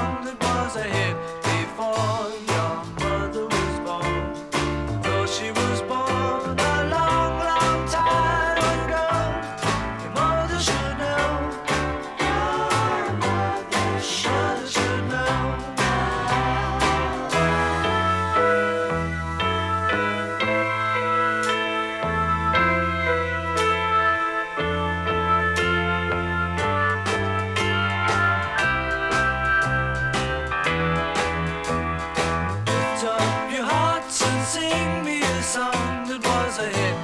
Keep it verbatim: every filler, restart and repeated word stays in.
song that was a hit before your mother was born. Though she was born a long, long time ago, your mother should know. Your mother should, should know. Lift up your hearts and sing me a song that was a hit